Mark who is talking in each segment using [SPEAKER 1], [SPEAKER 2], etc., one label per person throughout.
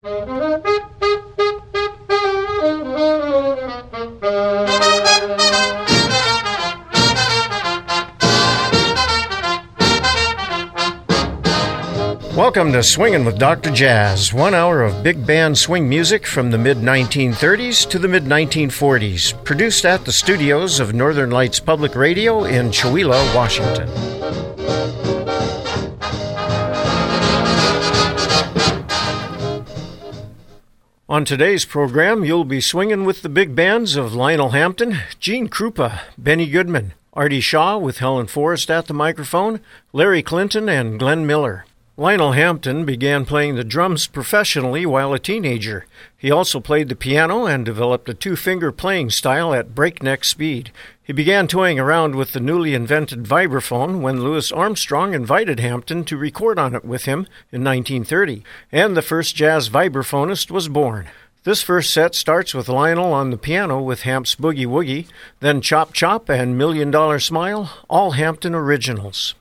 [SPEAKER 1] Welcome to Swingin' with Dr. Jazz, 1 hour of big band swing music from the mid-1930s to the mid-1940s, produced at the studios of Northern Lights Public Radio in Chewelah, Washington. On today's program, you'll be swinging with the big bands of Lionel Hampton, Gene Krupa, Benny Goodman, Artie Shaw with Helen Forrest at the microphone, Larry Clinton, and Glenn Miller. Lionel Hampton began playing the drums professionally while a teenager. He also played the piano and developed a two-finger playing style at breakneck speed. He began toying around with the newly invented vibraphone when Louis Armstrong invited Hampton to record on it with him in 1930, and the first jazz vibraphonist was born. This first set starts with Lionel on the piano with Hamp's Boogie Woogie, then Chop Chop and $1 Million Smile, all Hampton originals.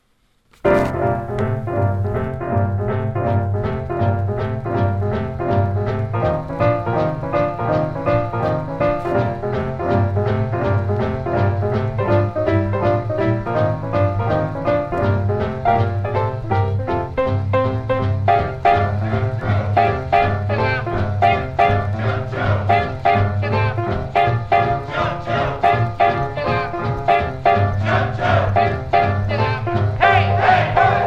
[SPEAKER 2] Hey, hey, hey!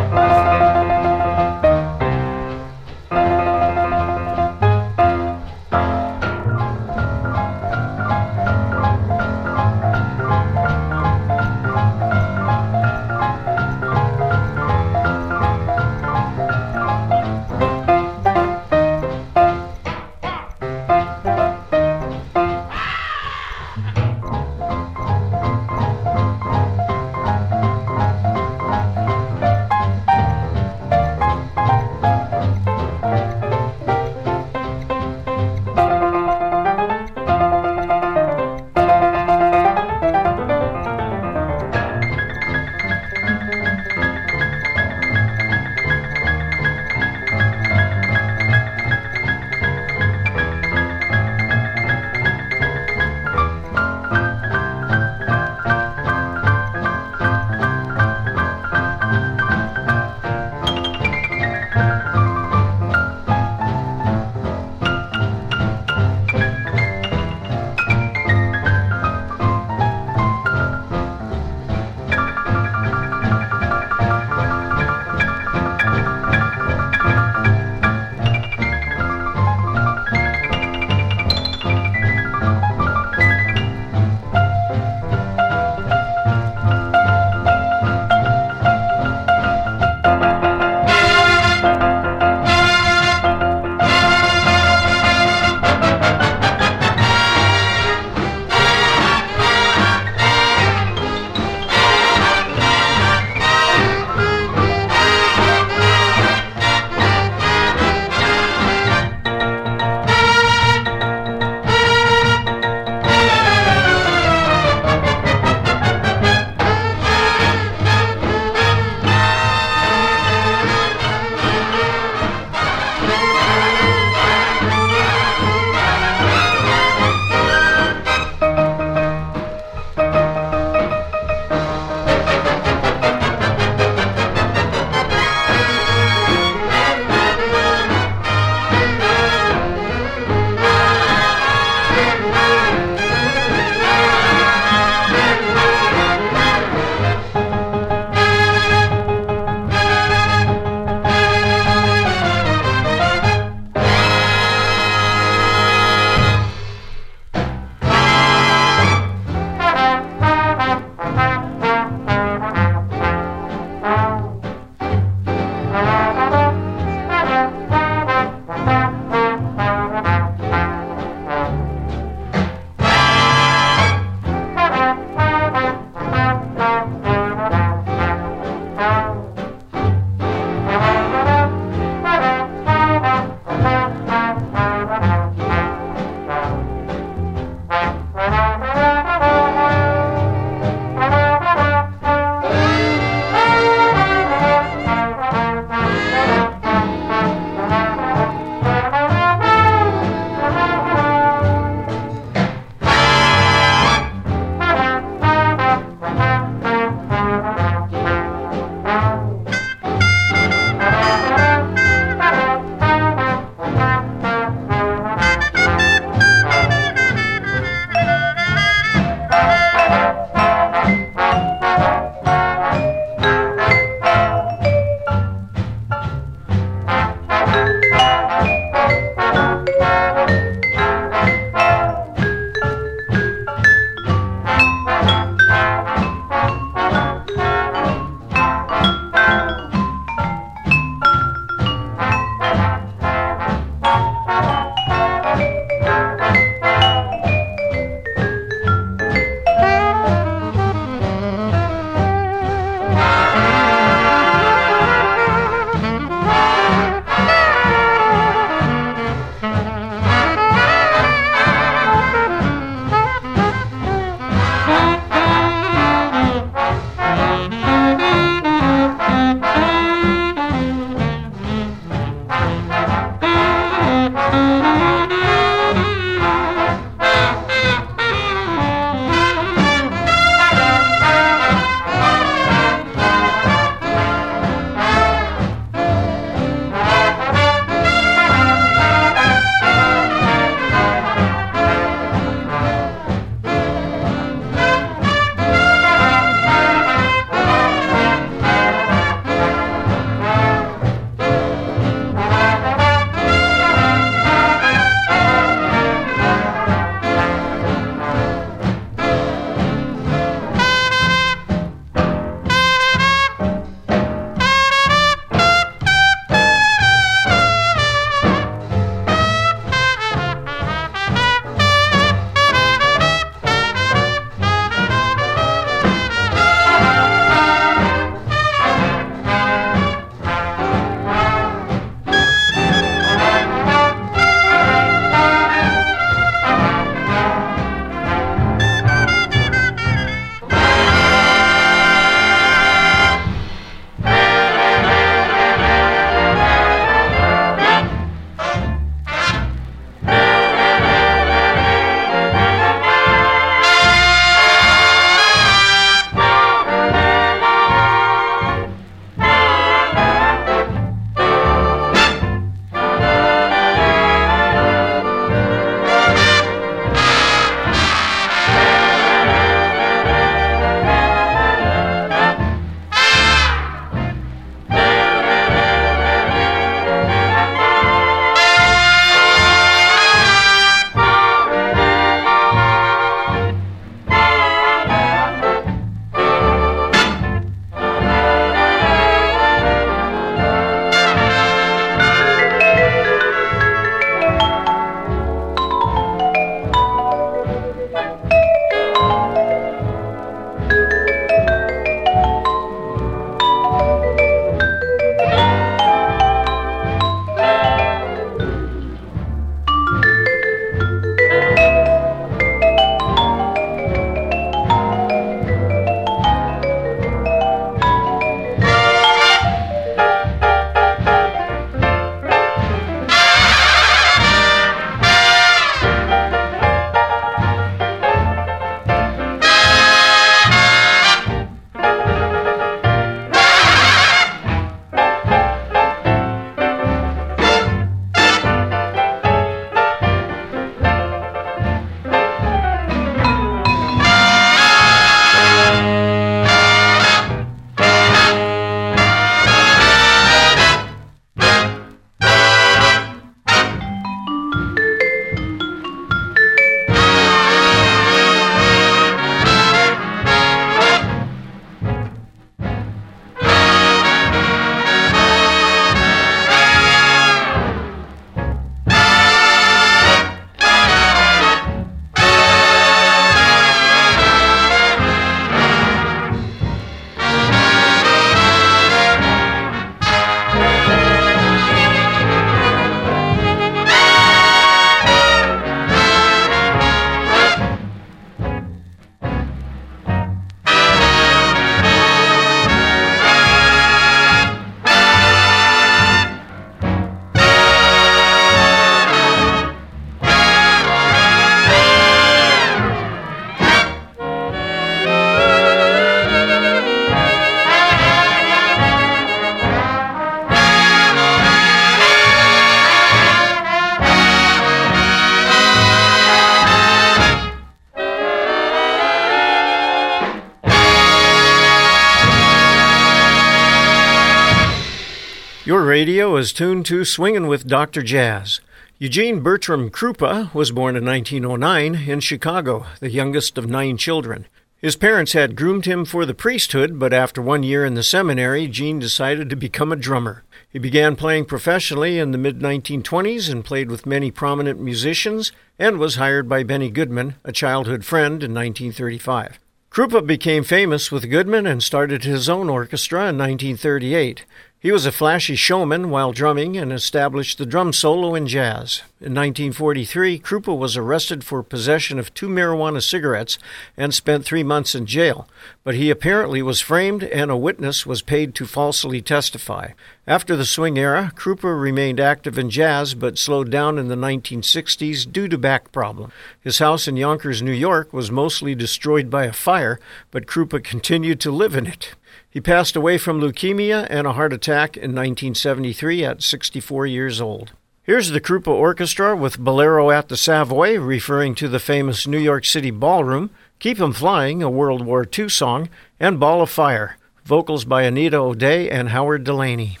[SPEAKER 1] Your radio is tuned to Swingin' with Dr. Jazz. Eugene Bertram Krupa was born in 1909 in Chicago, the youngest of 9 children. His parents had groomed him for the priesthood, but after 1 year in the seminary, Gene decided to become a drummer. He began playing professionally in the mid-1920s and played with many prominent musicians and was hired by Benny Goodman, a childhood friend, in 1935. Krupa became famous with Goodman and started his own orchestra in 1938. He was a flashy showman while drumming and established the drum solo in jazz. In 1943, Krupa was arrested for possession of 2 marijuana cigarettes and spent 3 months in jail, but he apparently was framed and a witness was paid to falsely testify. After the swing era, Krupa remained active in jazz but slowed down in the 1960s due to back problems. His house in Yonkers, New York was mostly destroyed by a fire, but Krupa continued to live in it. He passed away from leukemia and a heart attack in 1973 at 64 years old. Here's the Krupa Orchestra with Bolero at the Savoy, referring to the famous New York City Ballroom, Keep 'Em Flying, a World War II song, and Ball of Fire, vocals by Anita O'Day and Howard Delaney.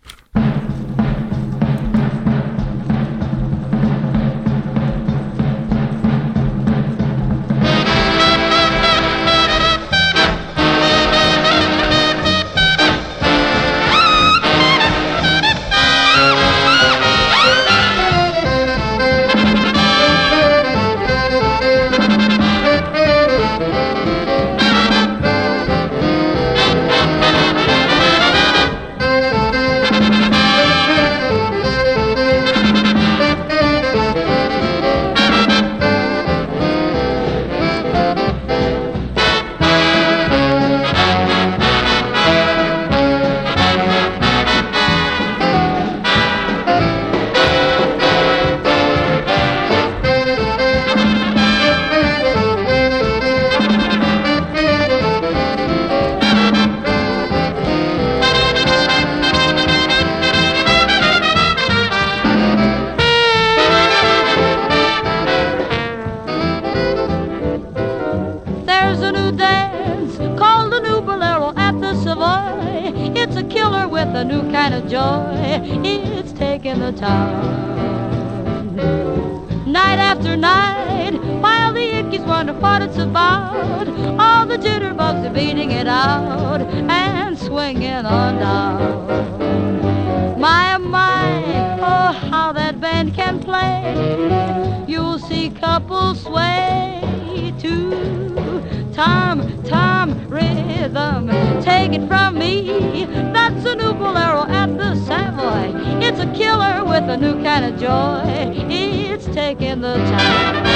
[SPEAKER 2] Night after night, while the Yankees wonder what it's about, all the jitterbugs are beating it out and swinging on down. My, oh my, oh how that band can play. You'll see couples sway to time, time, rhythm. Take it from me, that's a new bolero at the Savoy. It's a killer with a new kind of joy. It's taking the time.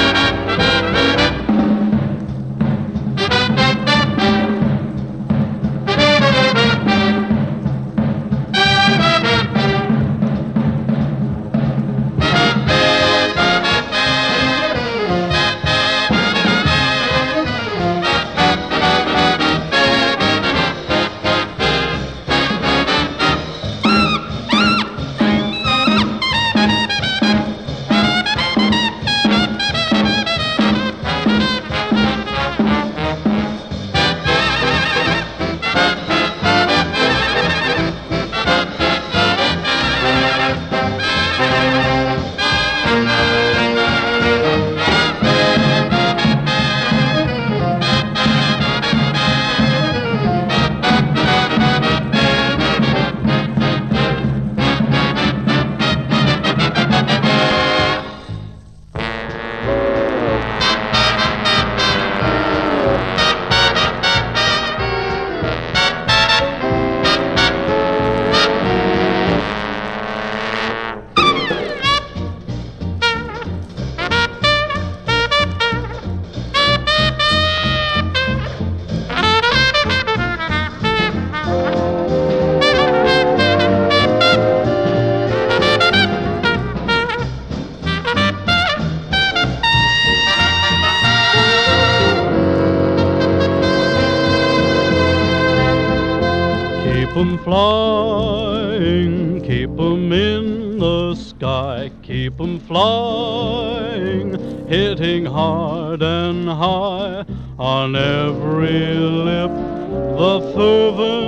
[SPEAKER 3] Keep 'em flying, keep 'em in the sky, keep 'em flying, hitting hard and high on every lip, the fervent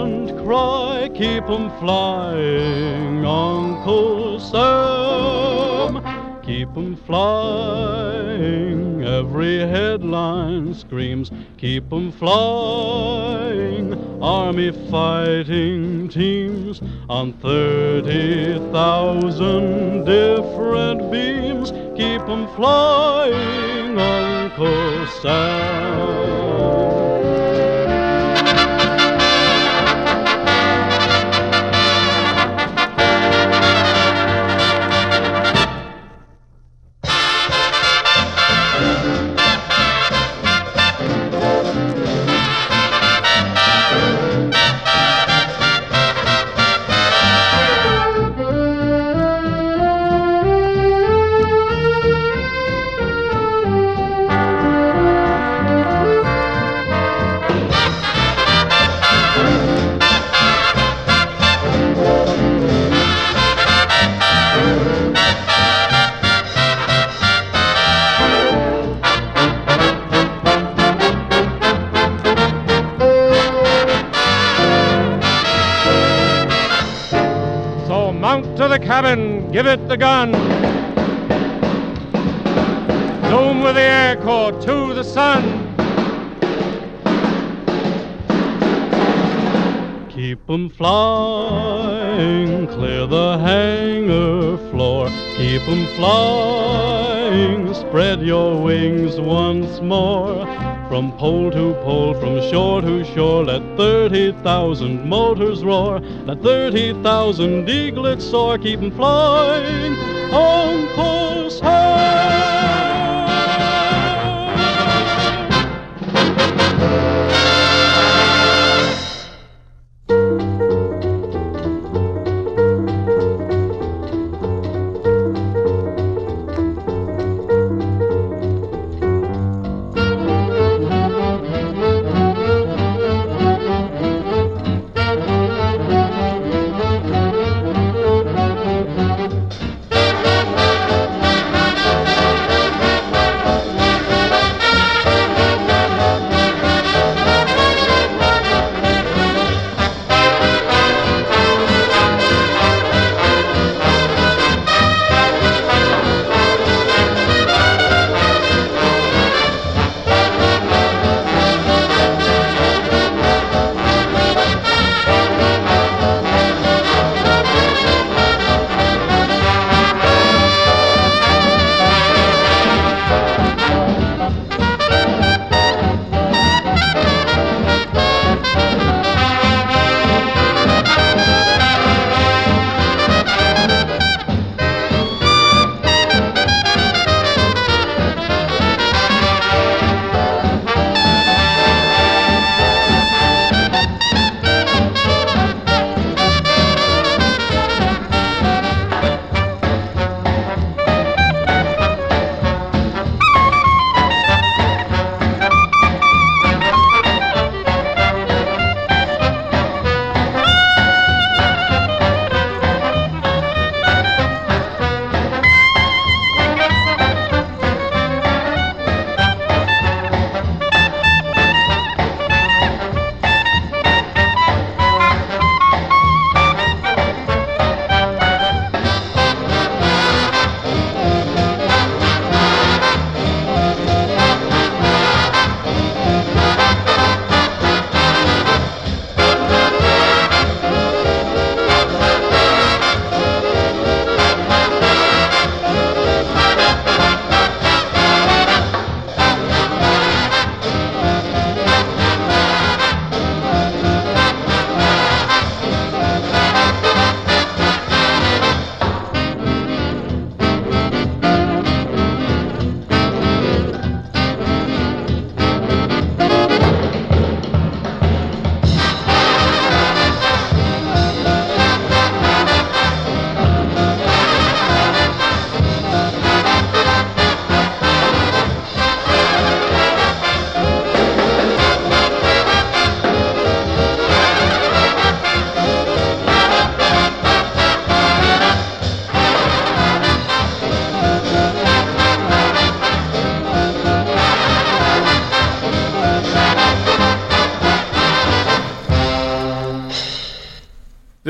[SPEAKER 3] cry, keep 'em flying, Uncle Sam. Keep 'em flying, every headline screams, keep 'em flying, Army fighting teams on 30,000 different beams, keep 'em flying, Uncle Sam.
[SPEAKER 4] To the cabin, give it the gun. Zoom with the Air Corps to the sun.
[SPEAKER 3] Keep 'em flying, clear the hangar floor. Keep 'em flying, spread your wings once more. From pole to pole, from shore to shore, let 30,000 motors roar. Let 30,000 eaglets soar, keep 'em flying, Uncle Sam.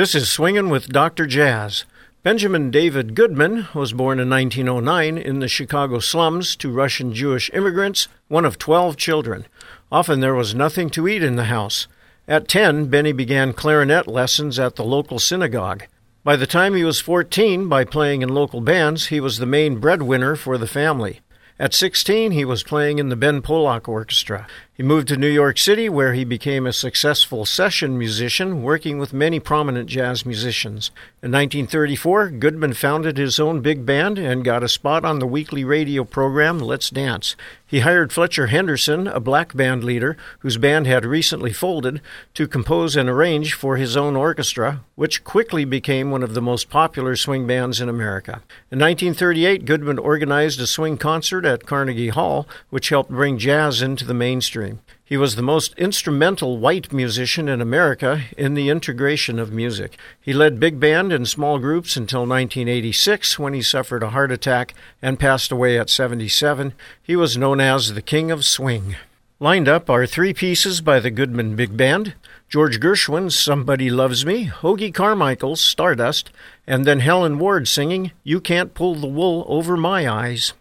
[SPEAKER 1] This is Swingin' with Dr. Jazz. Benjamin David Goodman was born in 1909 in the Chicago slums to Russian Jewish immigrants, one of 12 children. Often there was nothing to eat in the house. At 10, Benny began clarinet lessons at the local synagogue. By the time he was 14, by playing in local bands, he was the main breadwinner for the family. At 16, he was playing in the Ben Polak Orchestra. He moved to New York City, where he became a successful session musician, working with many prominent jazz musicians. In 1934, Goodman founded his own big band and got a spot on the weekly radio program Let's Dance. He hired Fletcher Henderson, a black band leader whose band had recently folded, to compose and arrange for his own orchestra, which quickly became one of the most popular swing bands in America. In 1938, Goodman organized a swing concert at Carnegie Hall, which helped bring jazz into the mainstream. He was the most instrumental white musician in America in the integration of music. He led big band and small groups until 1986, when he suffered a heart attack and passed away at 77. He was known as the King of Swing. Lined up are three pieces by the Goodman Big Band: George Gershwin's Somebody Loves Me, Hoagy Carmichael's Stardust, and then Helen Ward singing You Can't Pull the Wool Over My Eyes.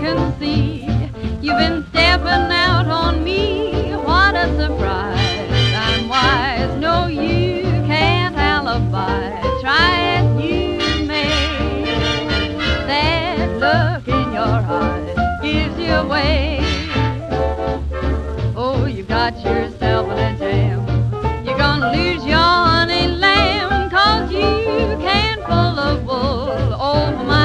[SPEAKER 2] can see you've been stepping out on me. What a surprise. I'm wise. No, you can't alibi. Try as you may. That look in your eyes gives you away. Oh, you got yourself in a jam. You're gonna lose your honey lamb, 'cause you can't pull the wool over my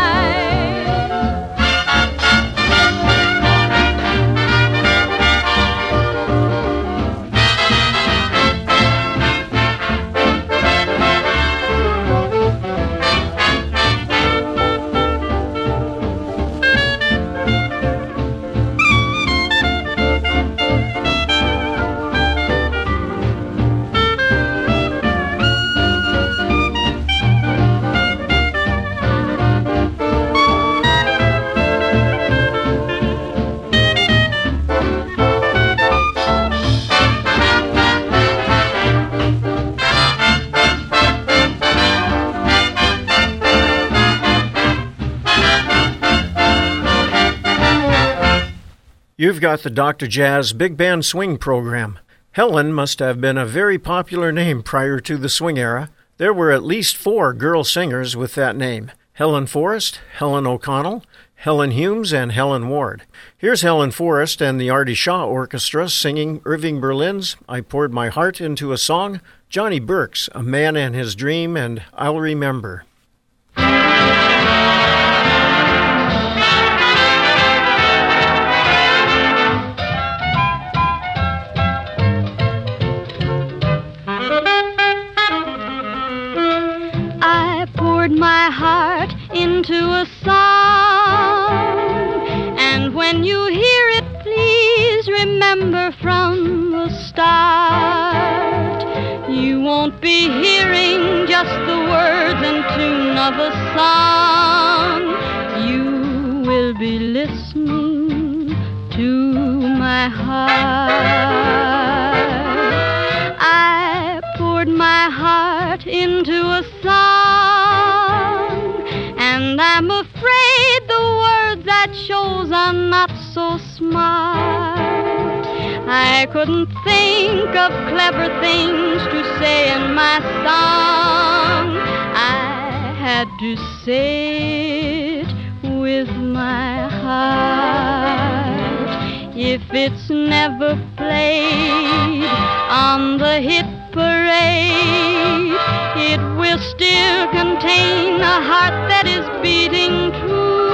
[SPEAKER 1] You've got the Dr. Jazz Big Band Swing program. Helen must have been a very popular name prior to the swing era. There were at least 4 girl singers with that name: Helen Forrest, Helen O'Connell, Helen Humes, and Helen Ward. Here's Helen Forrest and the Artie Shaw Orchestra singing Irving Berlin's I Poured My Heart Into a Song, Johnny Burke's A Man and His Dream, and I'll Remember.
[SPEAKER 2] My heart into a song, and when you hear it, please remember from the start. You won't be hearing just the words and tune of a song. You will be listening to my heart. I poured my heart into a song, and I'm afraid the words that shows are not so smart. I couldn't think of clever things to say in my song. I had to say it with my heart. If it's never played on the hit parade, it will still contain a heart that is beating true.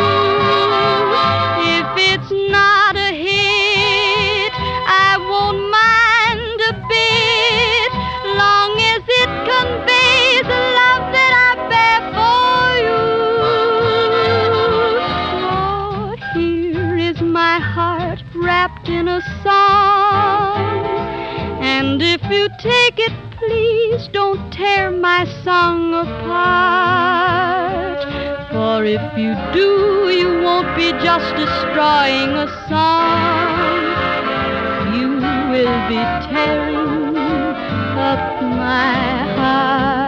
[SPEAKER 2] If it's not a hit, I won't mind a bit, long as it conveys the love that I bear for you. Oh, here is my heart wrapped in a song, and if you take it, please don't tear my song apart. For if you do, you won't be just destroying a song. You will be tearing up my heart.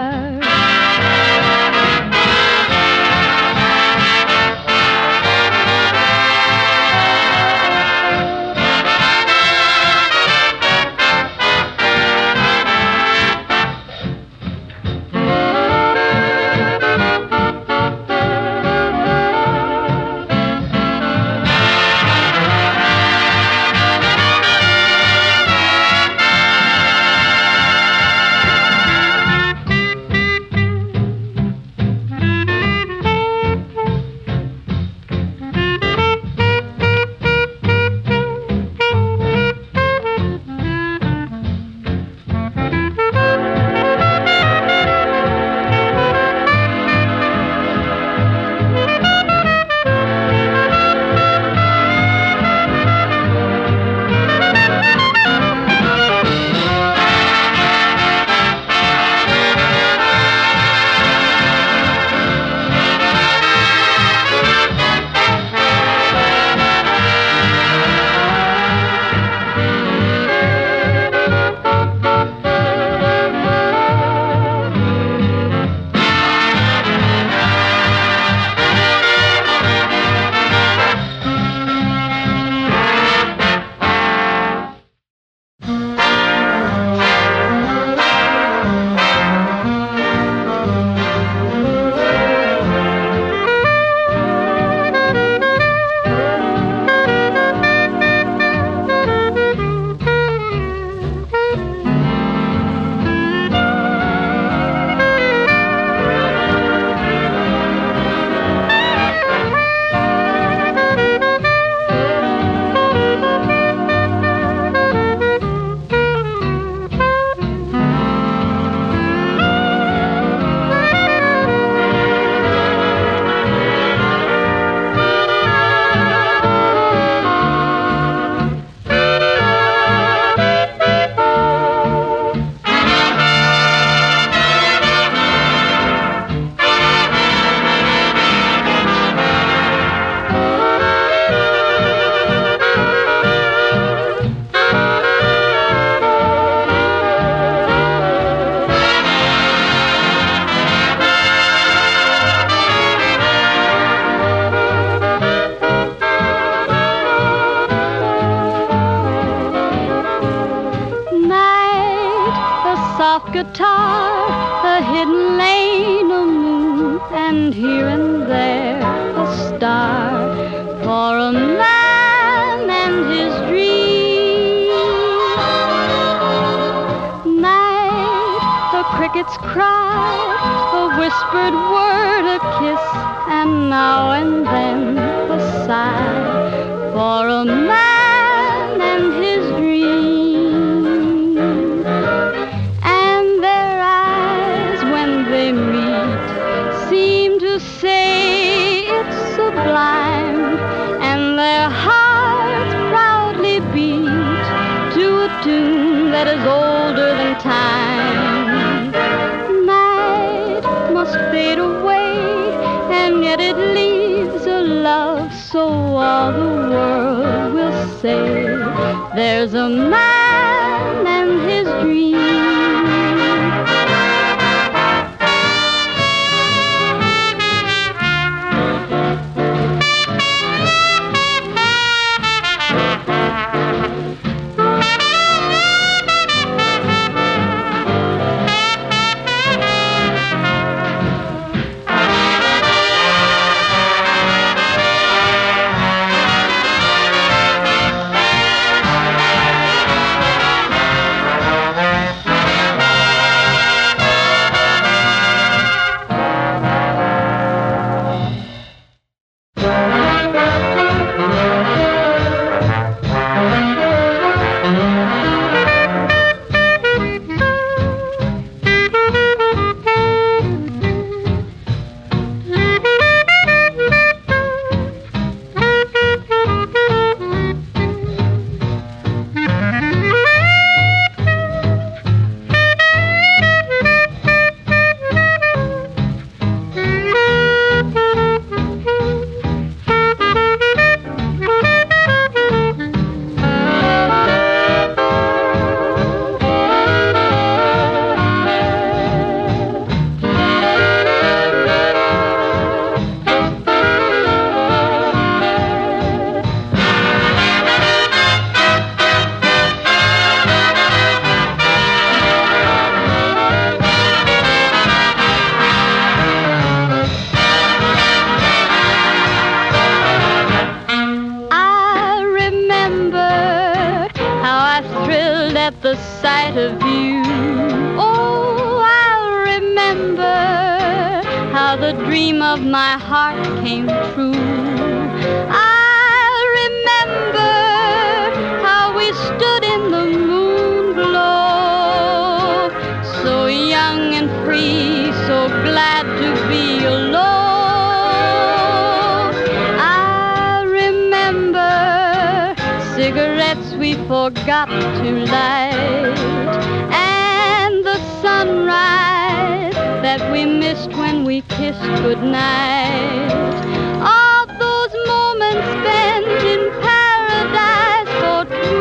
[SPEAKER 2] guitar, a hidden lane, a moon, and here and there a star for a man and his dream. Night, the crickets cry, a whispered word, a kiss, and now and then a sigh for a man and his dream. And their eyes, when they meet, seem to say it's sublime, and their hearts proudly beat to a tune that is older than time. Night must fade away, and yet it leaves a love so all the world will say there's a man and his dream. Forgot to light, and the sunrise that we missed when we kissed goodnight. All those moments spent in paradise for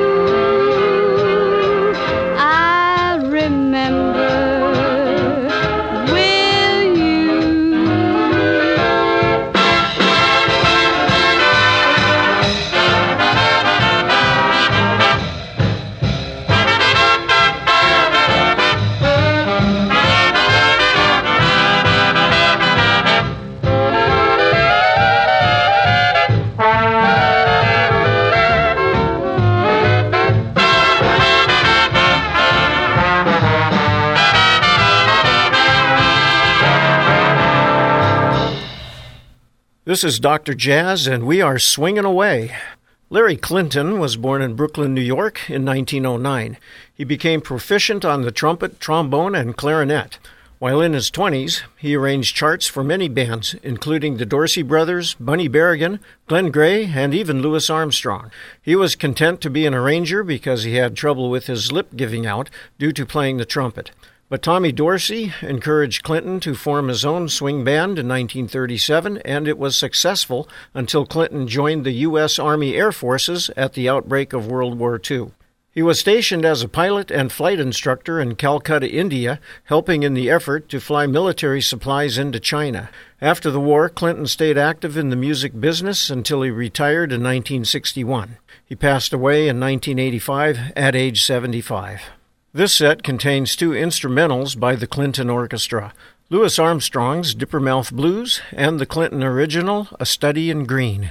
[SPEAKER 2] two, I remember with you.
[SPEAKER 1] This is Dr. Jazz, and we are swinging away. Larry Clinton was born in Brooklyn, New York in 1909. He became proficient on the trumpet, trombone, and clarinet. While in his 20s, he arranged charts for many bands, including the Dorsey Brothers, Bunny Berrigan, Glenn Gray, and even Louis Armstrong. He was content to be an arranger because he had trouble with his lip giving out due to playing the trumpet. But Tommy Dorsey encouraged Clinton to form his own swing band in 1937, and it was successful until Clinton joined the U.S. Army Air Forces at the outbreak of World War II. He was stationed as a pilot and flight instructor in Calcutta, India, helping in the effort to fly military supplies into China. After the war, Clinton stayed active in the music business until he retired in 1961. He passed away in 1985 at age 75. This set contains 2 instrumentals by the Clinton Orchestra, Louis Armstrong's Dippermouth Blues and the Clinton original, A Study in Green.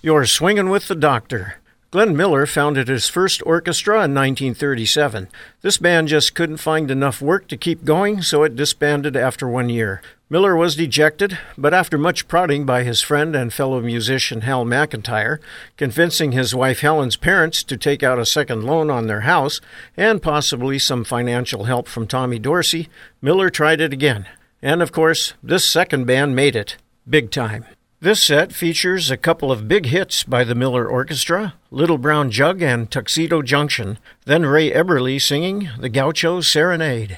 [SPEAKER 1] You're Swingin' with the Doctor. Glenn Miller founded his first orchestra in 1937. This band just couldn't find enough work to keep going, so it disbanded after 1 year. Miller was dejected, but after much prodding by his friend and fellow musician Hal McIntyre, convincing his wife Helen's parents to take out a second loan on their house, and possibly some financial help from Tommy Dorsey, Miller tried it again. And of course, this second band made it. Big time. This set features a couple of big hits by the Miller Orchestra, Little Brown Jug and Tuxedo Junction, then Ray Eberly singing the Gaucho Serenade.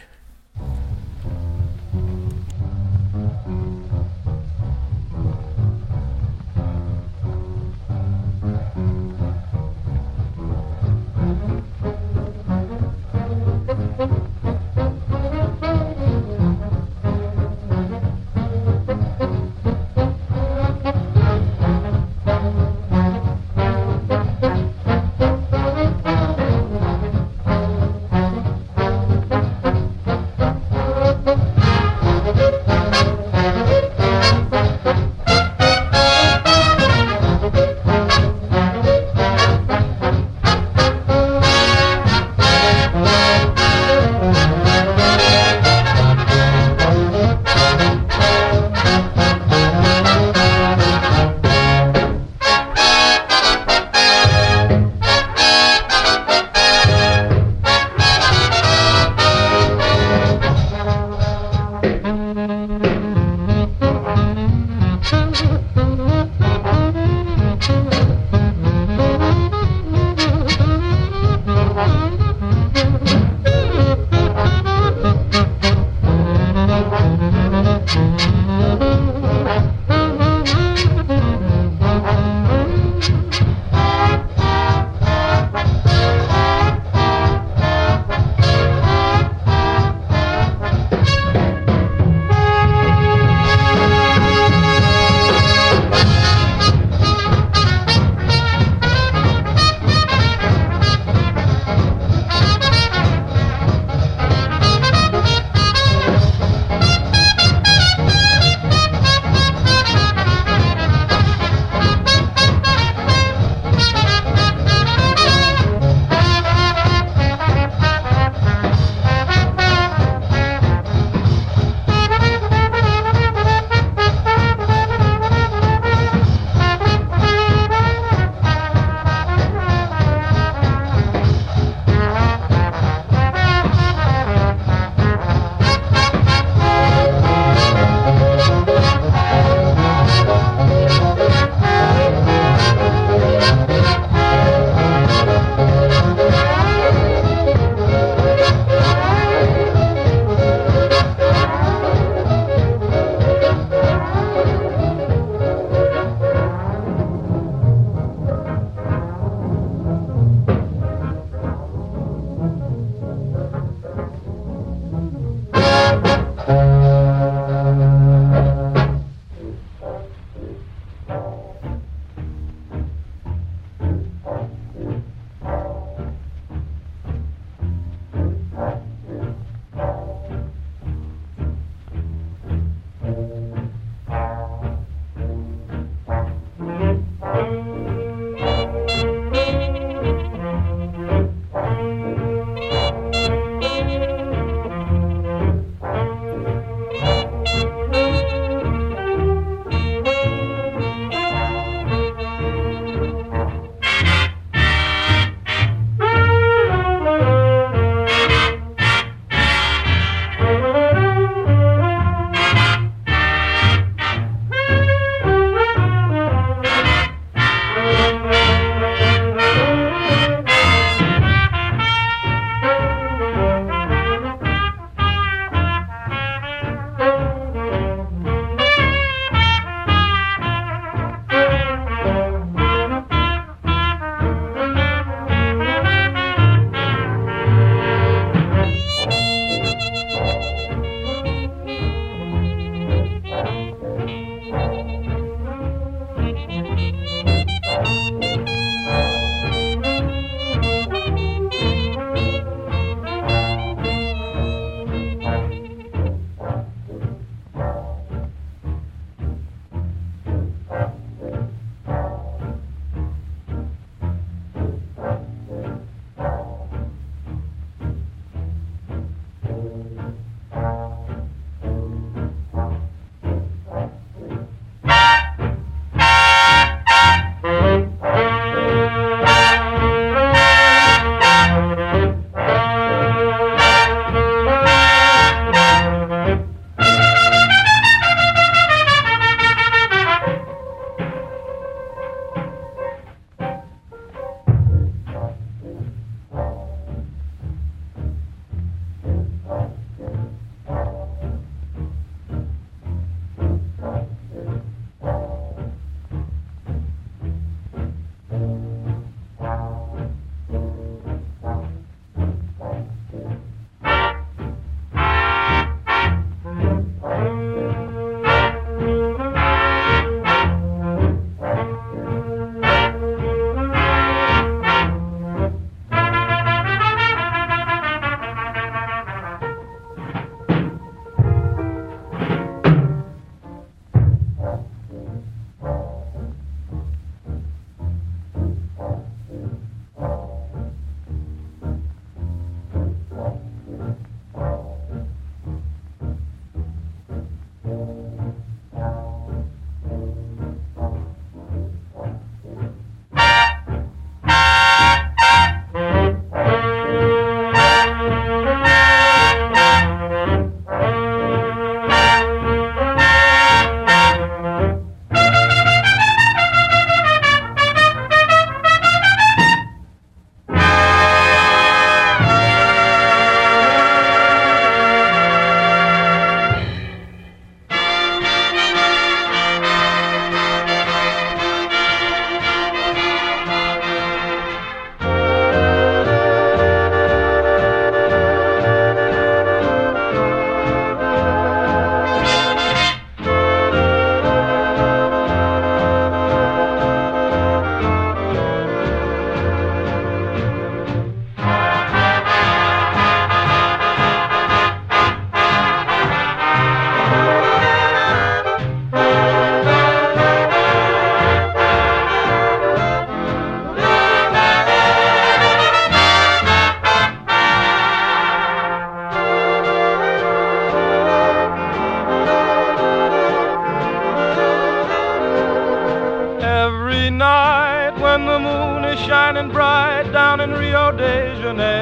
[SPEAKER 5] when the moon is shining bright down in Rio de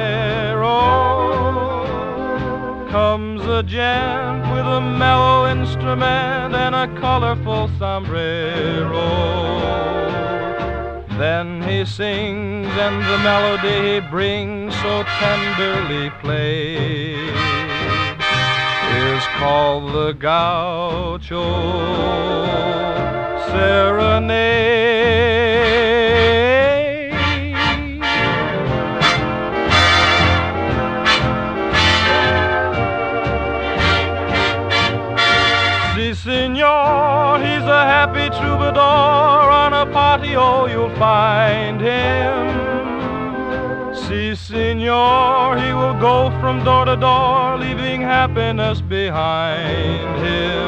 [SPEAKER 5] Janeiro, comes a gent with a mellow instrument and a colorful sombrero. Then he sings and the melody he brings so tenderly played is called the Gaucho Serenade. Si, senor, he's a happy troubadour. On a patio you'll find him. Si, senor, he will go from door to door, leaving happiness behind him.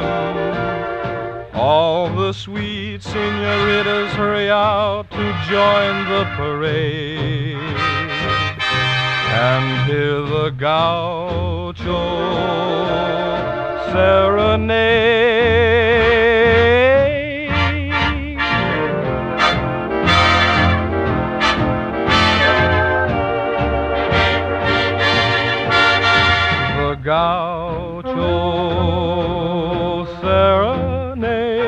[SPEAKER 5] All the sweet senoritas hurry out to join the parade and hear the Gaucho Serenade. Gaucho Serenade.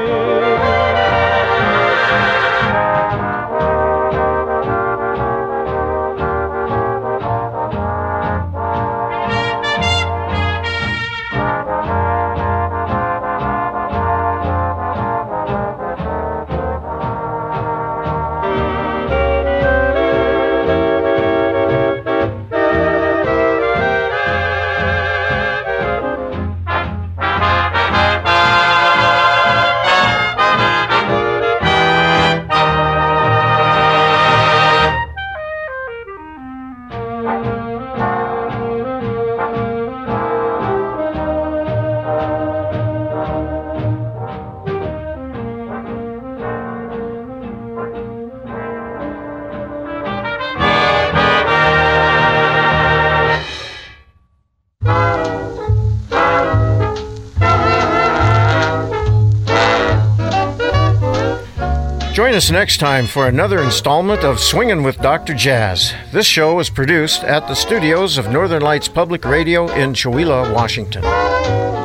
[SPEAKER 1] Join us next time for another installment of Swingin' with Dr. Jazz. This show was produced at the studios of Northern Lights Public Radio in Chewelah, Washington.